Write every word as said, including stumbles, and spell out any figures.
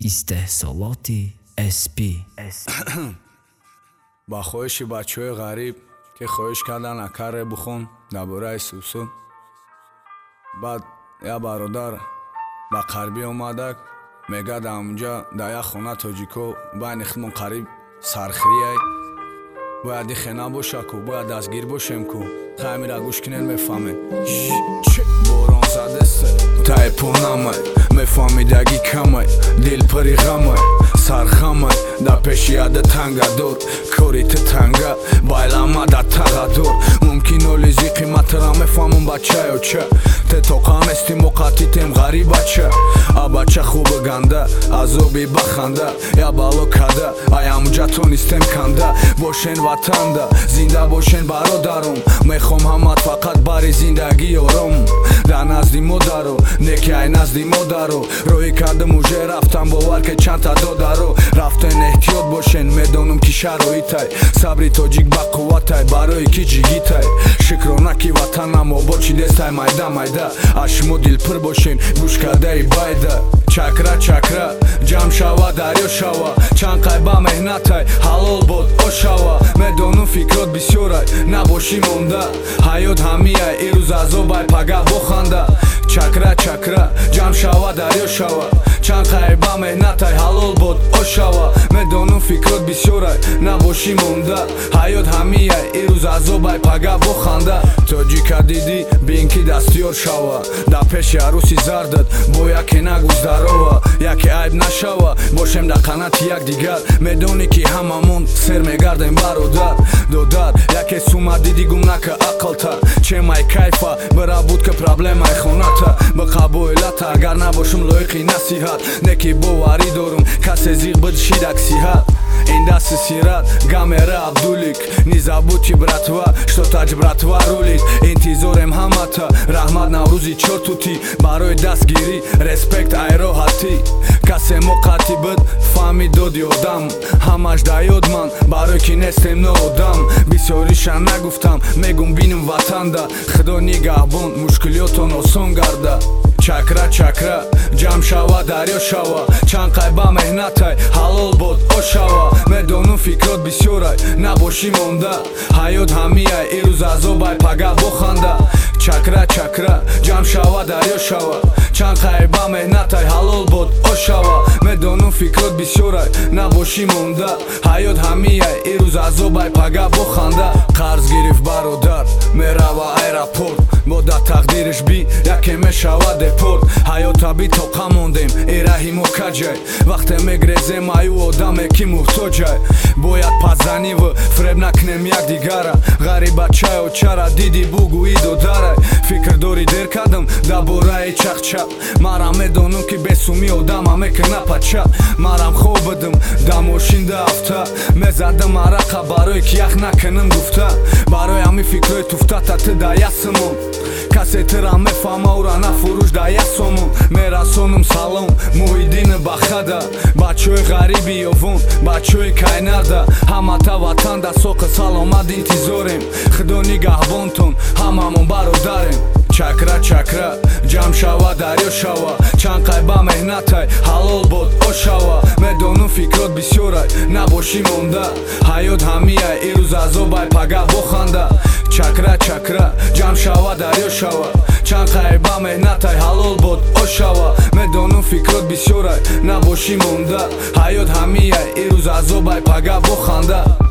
استحصالات اسپی با خواهش بچه های غریب که خواهش کردن اکر بخون درباره سوسو. بعد یا برادر با قربی اومده میگه در اونجا در یک خونه تاجیکو بین خودمون قریب سرخریه باید خینا باشه که باید دستگیر باشیم که خیمی را گوش کنین میفهمه چه باران زده سه تای پونمه میفهمیدگی کمه دل پری غمه سرخمه در پیش یاد تنگه دور کوریت تنگه بایلامه در تغه دور ممکن اولیزی قیمت را میفهمون بچه یا چه ته توقعان استی موقتی تیم غریب بچه ا بچه خوب گنده عذابی بخنده یا بالو کده ایم جاتون استم کنده باشین وطنده زنده باشین برادرم میخوام همت فقط باری زندگی یارم در نزدی مادرو نکی ای نزدی مادرو روی کردم موجه رفتم باور که چند تا دادرو رفتن احتیاط باشین میدونم که شرایطای صبری تاجیک با قوتای برای کی جیگیتای شکرانکی وطنم و با چی دستای مایده مایده اشمو دل پر باشین گوش کرده ای بایده چکره چکره جمع شوا دریا شوا چند قیبه مهنتای حلال بود او شوا میدونم فکرات بسیارای نباشی مونده حیات همیه ای روز عذابای پگه بخنده چکره چکره جمع شوا دریا شوا چند قیبه مهنتای حلال بود او شوا میدونم فکرات بسیارای نباشی مونده حیات همیه ای روز عذابای پگه بخنده تاجیکا دیدی بین که دستیار شوا در پیش عروسی زردت با یکی نگوز دروا یکی عیب نشوا باشیم در قنات یک دیگر میدونی که هممون سر میگردیم برادر دودر یکی سومت دیدی گم نکه عقل تا چه مای کیفا برا بود که پرابلم ای خونتا به قبولت اگر نباشم لایقی نصیحت نکی باوری دارم کسی زیغ بد شیدک سیحت این دست سیرت گامره عبدولک نیزابوتی براتوا شتو تاج براتوا رولید انتظارم همتا رحمت نوروزی چرتوتی برای دستگیری رسپکت ای راحتی کسی موقتی بد فهمی دادی آدم همش دایاد من برای که نستم نادم بسیاریشن نگفتم میگم بینم وطن ده خدا نگهبان مشکلیاتون آسان گرده چکره چکره جمع شوا دریا شوا چند قیبه مهنتای حلال بود او شوا میدونم فکرات بسیارای نباشی مونده حیات همیه ای روز عذابای پگه بخنده چکره چکره جمع شوا دریا شوا چند قیبه مهنتای حلال بود او شوا میدونم فکرات بسیارای نباشی مونده حیات همیه ای روز عذابای پگه بخنده قرض گرفت برادر میروا ایرپورت با در تقدیرش بی یکی میشوا دپورت حیاتا بی توقع موندیم ای رحیم و کجای وقتی میگریزیم ایو آدم کی محتاجای باید پزنی و فریب نکنیم یک دیگره غریبه چای و چرا دیدی بگویی دو داره فکر داری دیر کردم درباره چخ چپ مرم میدونم که بسومی آدم میکنه پچه مرم خوب بدم در ماشین ده هفته میزدم عرقه برای که یخ نکنم گفته برای همی فکرهای توفته تت در یسمون کسی ترا میفهمه او را نفروش در یسمون میرسونم سلام محیدین بخده بچه های غریبی یوون بچه های کینرده همه تا وطن در سوق سلامت انتظاریم خدا نگهبانتون هممون برادریم چکره چکره جمع شوا دریا شوا چند قیبه مهنتای حلال بود او شوا میدونم فکرات بسیارای نباشی مونده حیات همیه ای روز عذابای پگه بخنده چکره چکره جمع شوا دریا شوا چند قیبه مهنتای حلال بود او شوا میدونم فکرات بسیارای نباشی مونده حیات همیه ای روز عذابای پگه بخنده